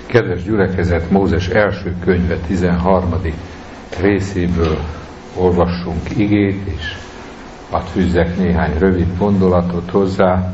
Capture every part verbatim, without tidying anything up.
Kedves gyülekezet, Mózes első könyve tizenharmadik részéből olvassunk igét, és hadd fűzzek néhány rövid gondolatot hozzá.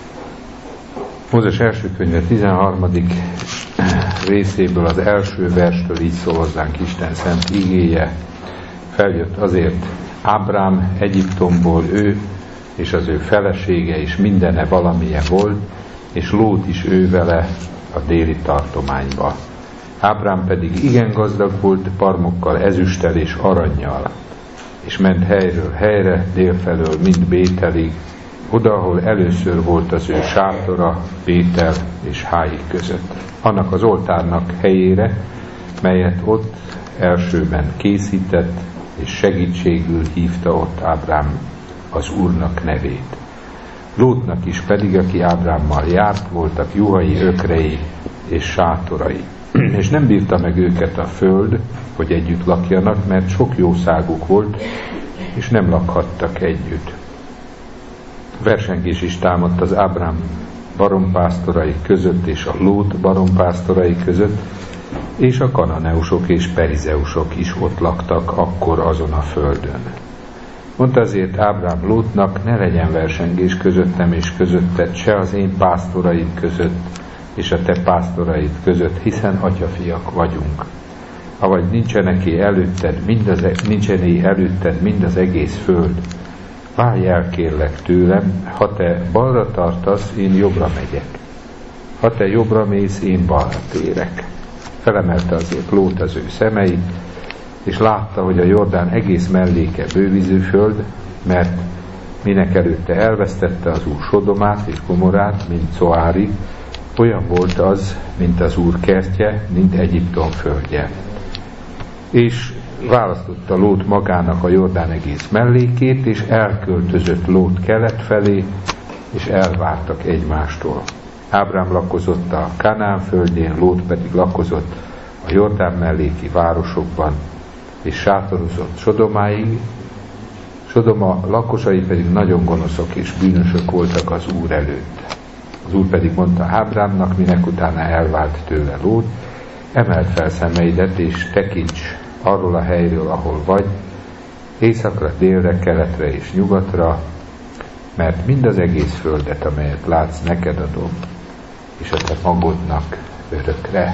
Mózes első könyve tizenharmadik részéből az első verstől így szól hozzánk Isten szent igéje. Feljött azért Ábrám Egyiptomból, ő és az ő felesége és mindene valamilyen volt, és Lót is ő vele a déli tartományba. Ábrám pedig igen gazdag volt parmokkal, ezüsttel és arannyal, és ment helyről helyre, délfelől mind Bételig, oda, ahol először volt az ő sátora, Bétel és Hái között. Annak az oltárnak helyére, melyet ott elsőben készített, és segítségül hívta ott Ábrám az Úrnak nevét. Lótnak is pedig, aki Ábrámmal járt, voltak juhai, ökrei és sátorai. És nem bírta meg őket a föld, hogy együtt lakjanak, mert sok jószáguk volt, és nem lakhattak együtt. Versengés is támadt az Ábrám barompásztorai között és a Lót barompásztorai között, és a kananeusok és perizeusok is ott laktak akkor azon a földön. Mondta azért Ábrám Lótnak, ne legyen versengés közöttem és közötted, se az én pásztoraim között és a te pásztoraid között, hiszen atyafiak vagyunk. Avagy nincseneké előtted mindaz, nincsené előtted mind az egész föld, válj el kérlek tőlem, ha te balra tartasz, én jobbra megyek. Ha te jobbra mész, én balra térek. Felemelte azért Lót az ő szemeit, és látta, hogy a Jordán egész melléke bővízű föld, mert minek előtte elvesztette az Úr Sodomát és Gomorrát, mint Zoári, olyan volt az, mint az Úr kertje, mint Egyiptom földje. És választotta Lót magának a Jordán egész mellékét, és elköltözött Lót kelet felé, és elváltak egymástól. Ábrám lakozott a Kanán földjén, Lót pedig lakozott a Jordán melléki városokban, és sátorozott Sodomáig. Sodoma lakosai pedig nagyon gonoszok és bűnösök voltak az Úr előtt. Az Úr pedig mondta Ábrámnak, minek utána elvált tőle Lót, emeld fel szemeidet, és tekints arról a helyről, ahol vagy, északra, délre, keletre és nyugatra, mert mind az egész földet, amelyet látsz, neked adom, és a te magodnak örökre.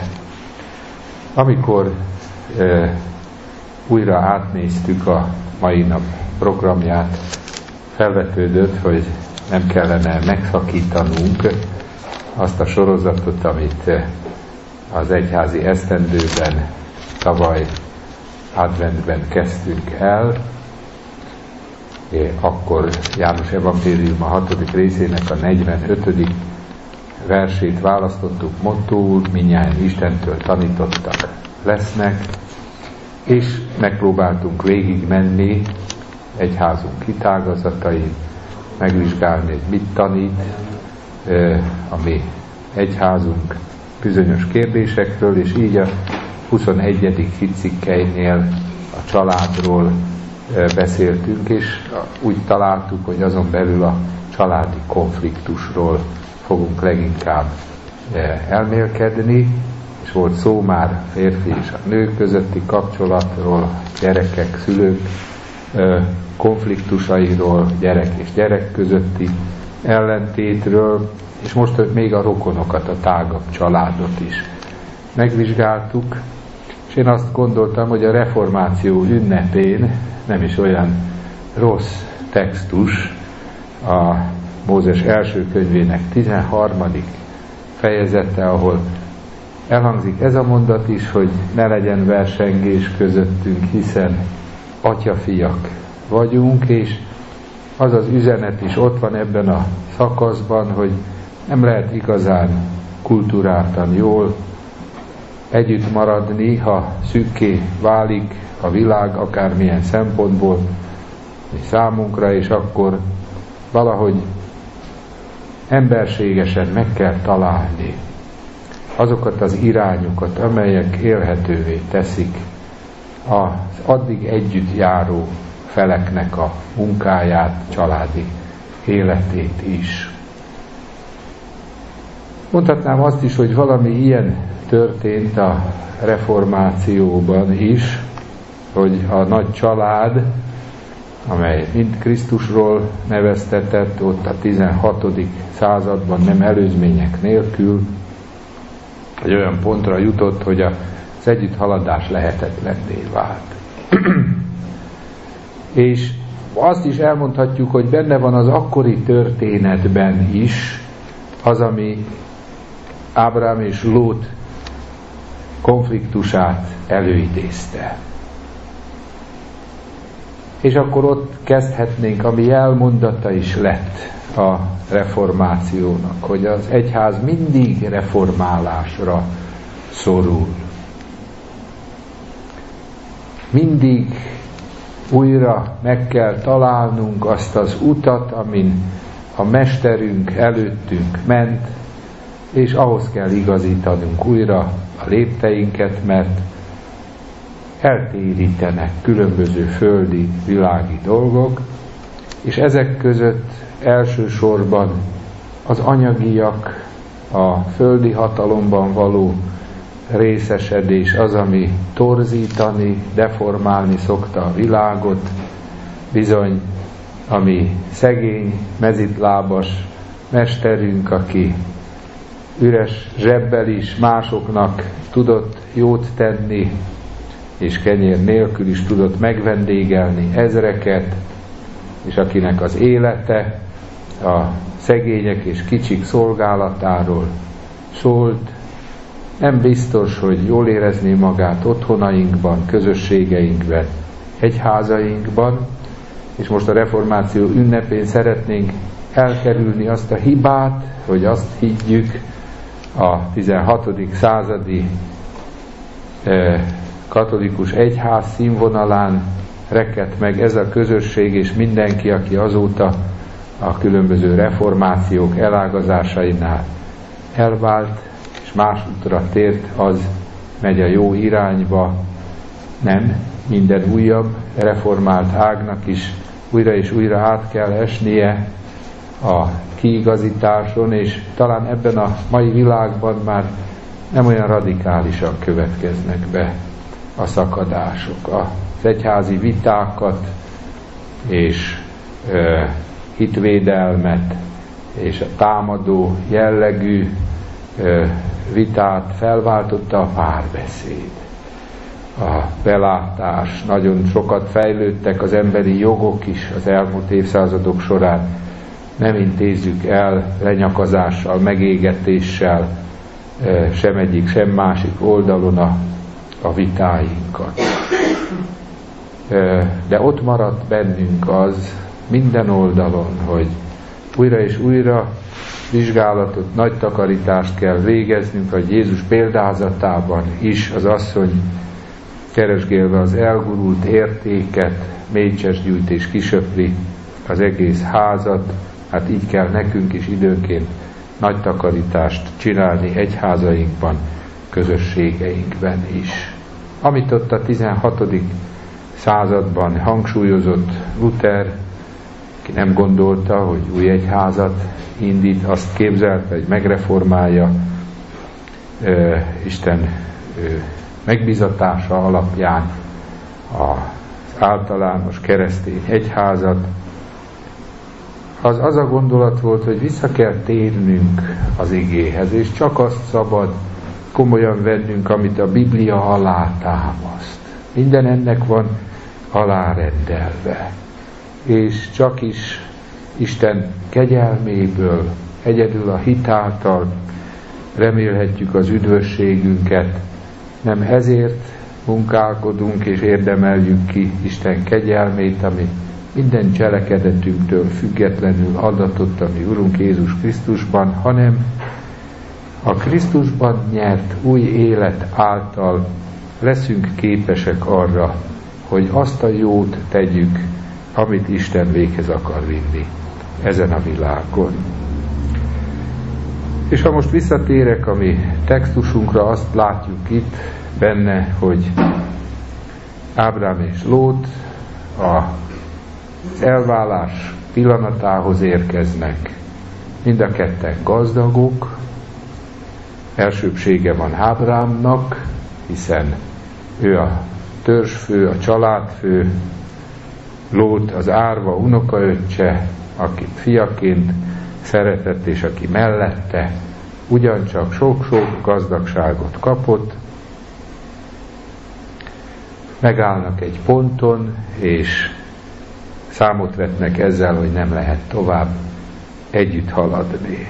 Amikor e, újra átnéztük a mai nap programját, felvetődött, hogy nem kellene megszakítanunk azt a sorozatot, amit az egyházi esztendőben, tavaly adventben kezdtünk el. Akkor János evangélium a hatodik részének a negyvenötödik versét választottuk mottóul, mindnyájan Istentől tanítottak lesznek, és megpróbáltunk végigmenni egyházunk kitágazatain, megvizsgálni, hogy mit tanít a mi egyházunk bizonyos kérdésekről, és így a huszonegyedik hitcikkeinél a családról beszéltünk, és úgy találtuk, hogy azon belül a családi konfliktusról fogunk leginkább elmélkedni, és volt szó már férfi és a nők közötti kapcsolatról, gyerekek, szülők konfliktusairól, gyerek és gyerek közötti ellentétről, és most még a rokonokat, a tágabb családot is megvizsgáltuk, és én azt gondoltam, hogy a reformáció ünnepén nem is olyan rossz textus a Mózes első könyvének tizenharmadik fejezete, ahol elhangzik ez a mondat is, hogy ne legyen versengés közöttünk, hiszen atyafiak vagyunk, és az az üzenet is ott van ebben a szakaszban, hogy nem lehet igazán kulturáltan jól együtt maradni, ha szükké válik a világ akármilyen szempontból mi számunkra, és akkor valahogy emberségesen meg kell találni azokat az irányokat, amelyek élhetővé teszik az addig együtt járó feleknek a munkáját, családi életét is. Mondhatnám azt is, hogy valami ilyen történt a reformációban is, hogy a nagy család, amely mind Krisztusról neveztetett, ott a tizenhatodik században nem előzmények nélkül, egy olyan pontra jutott, hogy az együtthaladás lehetetlenné vált. És azt is elmondhatjuk, hogy benne van az akkori történetben is az, ami Ábrám és Lót konfliktusát előidézte. És akkor ott kezdhetnénk, ami jelmondata is lett a reformációnak, hogy az egyház mindig reformálásra szorul. Mindig újra meg kell találnunk azt az utat, amin a mesterünk előttünk ment, és ahhoz kell igazítanunk újra a lépteinket, mert eltérítenek különböző földi, világi dolgok, és ezek között elsősorban az anyagiak, a földi hatalomban való részesedés az, ami torzítani, deformálni szokta a világot, bizony, ami szegény, mezitlábas mesterünk, aki üres zsebbel is másoknak tudott jót tenni, és kenyér nélkül is tudott megvendégelni ezreket, és akinek az élete a szegények és kicsik szolgálatáról szólt, nem biztos, hogy jól érezné magát otthonainkban, közösségeinkben, egyházainkban, és most a reformáció ünnepén szeretnénk elkerülni azt a hibát, hogy azt higgyük a tizenhatodik századi eh, katolikus egyház színvonalán rekedt meg ez a közösség, és mindenki, aki azóta a különböző reformációk elágazásainál elvált, és más útra tért, az megy a jó irányba. Nem, minden újabb reformált ágnak is újra és újra át kell esnie a kiigazításon, és talán ebben a mai világban már nem olyan radikálisan következnek be a szakadások. Az egyházi vitákat és ö, hitvédelmet és a támadó jellegű ö, vitát felváltotta a párbeszéd, a belátás. Nagyon sokat fejlődtek az emberi jogok is az elmúlt évszázadok során. Nem intézzük el lenyakazással, megégetéssel sem egyik, sem másik oldalon a, a vitáinkat. De ott maradt bennünk az minden oldalon, hogy újra és újra vizsgálatot, nagy takarítást kell végeznünk, hogy Jézus példázatában is az asszony keresgélve az elgurult értéket, mécses gyújt és kisöpri az egész házat. Hát így kell nekünk is időnként nagy takarítást csinálni egyházainkban, közösségeinkben is. Amit ott a tizenhatodik században hangsúlyozott Luther, ki nem gondolta, hogy új egyházat indít, azt képzelte, hogy megreformálja ö, Isten ö, megbizatása alapján az általános keresztény egyházat. Az az a gondolat volt, hogy vissza kell térnünk az igéhez, és csak azt szabad komolyan vennünk, amit a Biblia alátámaszt. Minden ennek van alárendelve. És csak is Isten kegyelméből, egyedül a hit által remélhetjük az üdvösségünket. Nem ezért munkálkodunk és érdemeljük ki Isten kegyelmét, ami minden cselekedetünktől függetlenül adatott a mi Urunk Jézus Krisztusban, hanem a Krisztusban nyert új élet által leszünk képesek arra, hogy azt a jót tegyük, amit Isten véghez akar vinni ezen a világon. És ha most visszatérek a mi textusunkra, azt látjuk itt benne, hogy Ábrám és Lót az elválás pillanatához érkeznek. Mind a ketten gazdagok, elsőbbsége van Ábrámnak, hiszen ő a törzsfő, a családfő, Lót az árva unokaöccse, akit fiaként szeretett, és aki mellette ugyancsak sok-sok gazdagságot kapott. Megállnak egy ponton, és számot vetnek ezzel, hogy nem lehet tovább együtt haladni.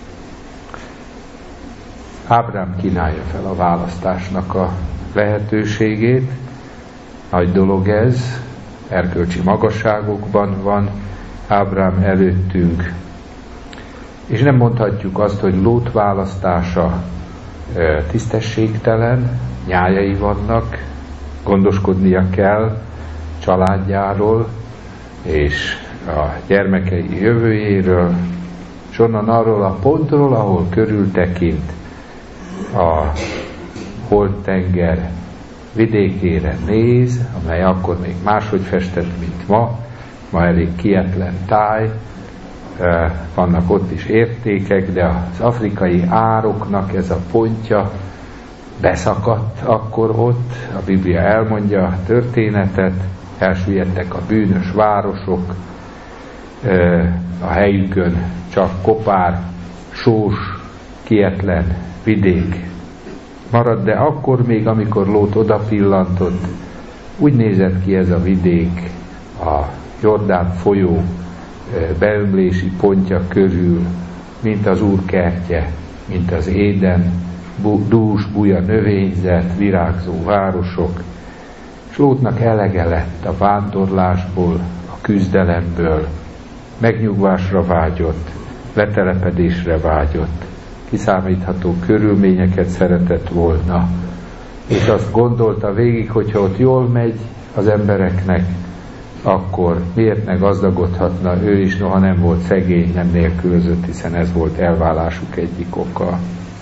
Ábrám kínálja fel a választásnak a lehetőségét. Nagy dolog ez, erkölcsi magasságokban van Ábrám előttünk, és nem mondhatjuk azt, hogy Lót választása tisztességtelen, nyájai vannak, gondoskodnia kell családjáról és a gyermekei jövőjéről, és onnan arról a pontról, ahol körültekint a Holdtenger vidékére néz, amely akkor még máshogy festett, mint ma, ma elég kietlen táj, vannak ott is értékek, de az afrikai ároknak ez a pontja beszakadt akkor ott, a Biblia elmondja a történetet, elsüllyedtek a bűnös városok, a helyükön csak kopár, sós, kietlen vidék marad, de akkor még, amikor Lót odapillantott, úgy nézett ki ez a vidék a Jordán folyó beömlési pontja körül, mint az Úr kertje, mint az Éden, dús, buja növényzet, virágzó városok, és Lótnak elege lett a vándorlásból, a küzdelemből, megnyugvásra vágyott, letelepedésre vágyott, kiszámítható körülményeket szeretett volna, és azt gondolta végig, hogyha ott jól megy az embereknek, akkor miért ne gazdagodhatna ő is, noha nem volt szegény, nem nélkülözött, hiszen ez volt elválásuk egyik oka.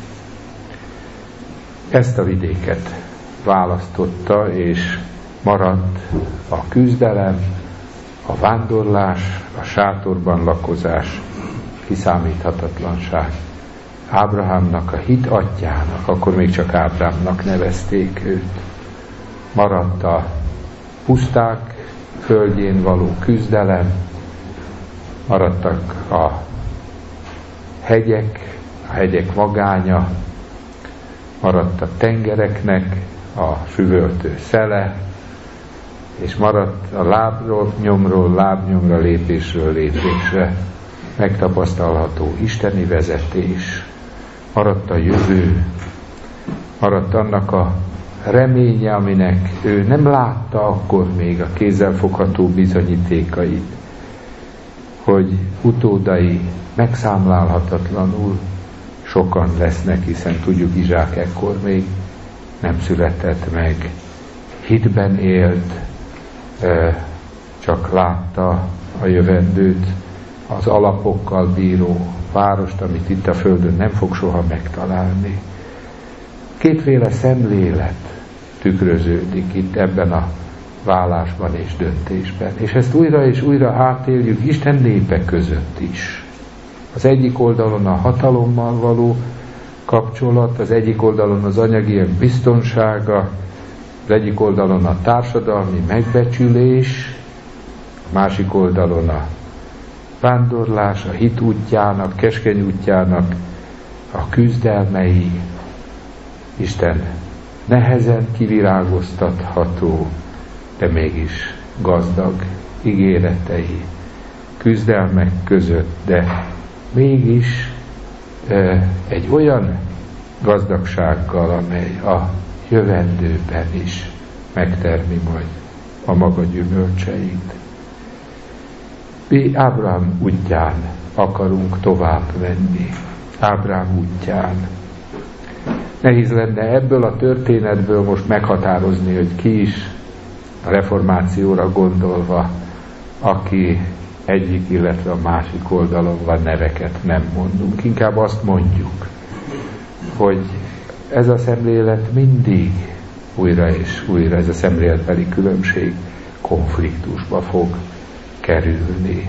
Ezt a vidéket választotta, és maradt a küzdelem, a vándorlás, a sátorban lakozás, kiszámíthatatlanság. Ábrahámnak, a hit atyjának, akkor még csak Ábrámnak nevezték őt. Maradt a puszták földjén való küzdelem, maradtak a hegyek, a hegyek magánya, maradt a tengereknek a süvöltő szele, és maradt a lábról, nyomról, lábnyomra, lépésről lépésre megtapasztalható isteni vezetés, maradt a jövő, maradt annak a reménye, aminek ő nem látta akkor még a kézzelfogható bizonyítékait, hogy utódai megszámlálhatatlanul sokan lesznek, hiszen tudjuk, Izsák ekkor még nem született meg, hitben élt, csak látta a jövendőt, az alapokkal bíró várost, amit itt a földön nem fog soha megtalálni. Kétféle szemlélet tükröződik itt ebben a válásban és döntésben. És ezt újra és újra átéljük Isten népe között is. Az egyik oldalon a hatalommal való kapcsolat, az egyik oldalon az anyagiak biztonsága, az egyik oldalon a társadalmi megbecsülés, a másik oldalon a vándorlás, a hit útjának, keskeny útjának a küzdelmei, Isten nehezen kivirágoztatható, de mégis gazdag ígéretei, küzdelmek között, de mégis e, egy olyan gazdagsággal, amely a jövendőben is megtermi majd a maga gyümölcseit. Mi Ábrám útján akarunk tovább menni. Ábrám útján. Nehéz lenne ebből a történetből most meghatározni, hogy ki is a reformációra gondolva, aki egyik, illetve a másik oldalon van, neveket nem mondunk. Inkább azt mondjuk, hogy ez a szemlélet mindig újra és újra, ez a szemléletbeli különbség konfliktusba fog kerülni.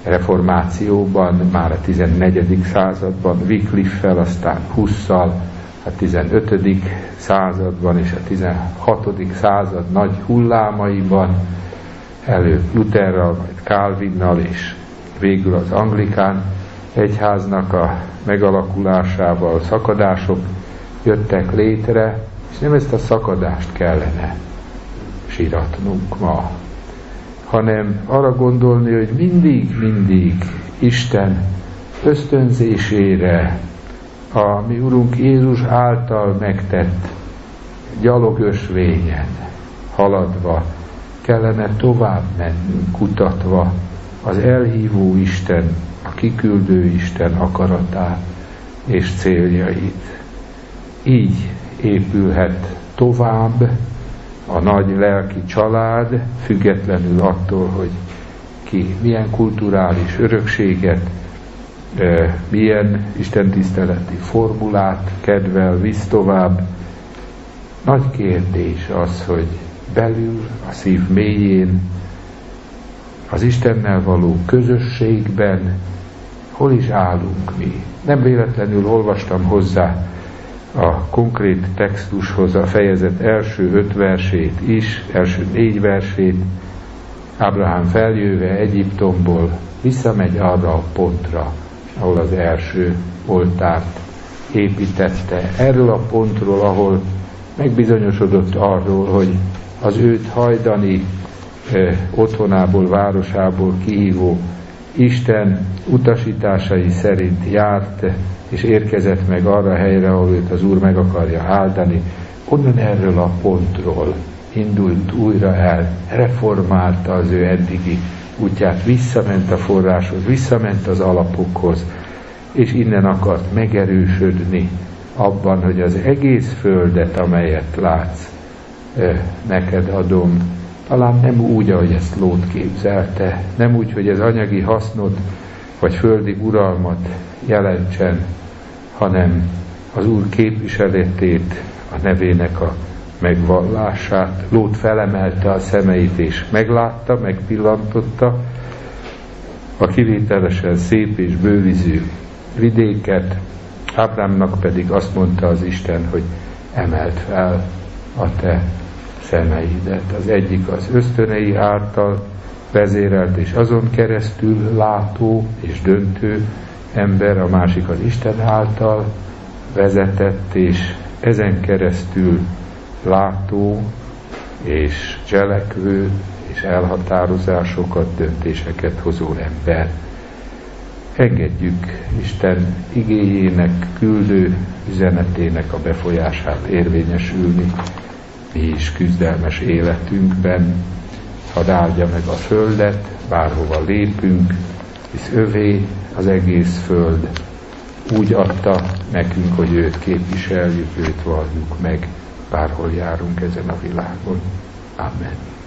Reformációban, már a tizennegyedik században Wycliffe-fel, aztán Husszal, a tizenötödik században és a tizenhatodik század nagy hullámaiban, előbb Lutherrel, majd Calvinnal, és végül az anglikán egyháznak a megalakulásával szakadások jöttek létre, és nem ezt a szakadást kellene síratnunk ma, hanem arra gondolni, hogy mindig, mindig Isten ösztönzésére, a mi Urunk Jézus által megtett gyalogösvényen haladva kellene tovább mennünk, kutatva az elhívó Isten, a kiküldő Isten akaratát és céljait. Így épülhet tovább a nagy lelki család, függetlenül attól, hogy ki milyen kulturális örökséget, milyen istentiszteleti formulát kedvel, visz tovább. Nagy kérdés az, hogy belül, a szív mélyén, az Istennel való közösségben hol is állunk mi. Nem véletlenül olvastam hozzá a konkrét textushoz a fejezet első öt versét is, első négy versét. Ábrahám feljöve Egyiptomból visszamegy arra a pontra, ahol az első oltárt építette. Erről a pontról, ahol megbizonyosodott arról, hogy az őt hajdani eh, otthonából, városából kihívó Isten utasításai szerint járt, és érkezett meg arra a helyre, ahol őt az Úr meg akarja áldani. Onnan erről a pontról indult újra el, reformálta az ő eddigi útját, visszament a forráshoz, visszament az alapokhoz, és innen akart megerősödni abban, hogy az egész földet, amelyet látsz, neked adom, talán nem úgy, ahogy ezt Lót képzelte, nem úgy, hogy ez anyagi hasznot vagy földi uralmat jelentsen, hanem az Úr képviseletét, a nevének a megvallását. Lót felemelte a szemeit és meglátta, megpillantotta a kivételesen szép és bővízű vidéket. Ábrámnak pedig azt mondta az Isten, hogy emeld fel a te szemeidet. Az egyik az ösztönei által vezérelt és azon keresztül látó és döntő ember, a másik az Isten által vezetett és ezen keresztül látó és cselekvő és elhatározásokat, döntéseket hozó ember. Engedjük Isten igéjének, küldő üzenetének a befolyását érvényesülni mi is küzdelmes életünkben. Hadd áldja meg a földet, bárhova lépünk, hisz övé az egész föld. Úgy adta nekünk, hogy őt képviseljük, őt valljuk meg, bárhol járunk ezen a világon. Amen.